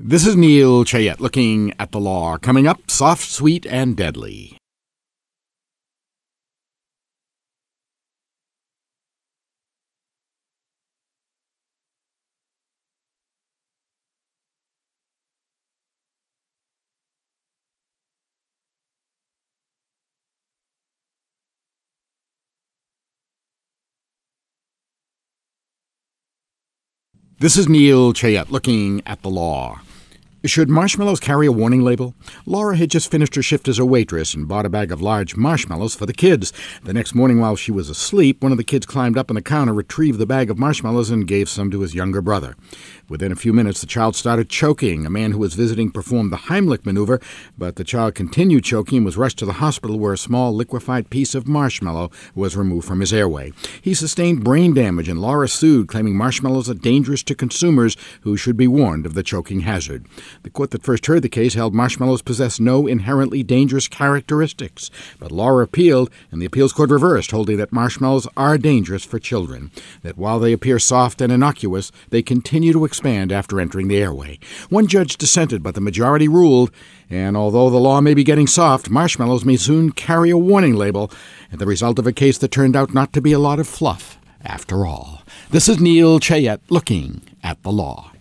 This is Neil Chayette looking at the law. Coming up, soft, sweet, and deadly. This is Neil Chayette looking at the law. Should marshmallows carry a warning label? Laura had just finished her shift as a waitress and bought a bag of large marshmallows for the kids. The next morning while she was asleep, one of the kids climbed up on the counter, retrieved the bag of marshmallows, and gave some to his younger brother. Within a few minutes, the child started choking. A man who was visiting performed the Heimlich maneuver, but the child continued choking and was rushed to the hospital where a small liquefied piece of marshmallow was removed from his airway. He sustained brain damage, and Laura sued, claiming marshmallows are dangerous to consumers who should be warned of the choking hazard. The court that first heard the case held marshmallows possess no inherently dangerous characteristics, but Laura appealed, and the appeals court reversed, holding that marshmallows are dangerous for children, that while they appear soft and innocuous, they continue to expand after entering the airway. One judge dissented, but the majority ruled, and although the law may be getting soft, marshmallows may soon carry a warning label, and the result of a case that turned out not to be a lot of fluff after all. This is Neil Chayette looking at the law.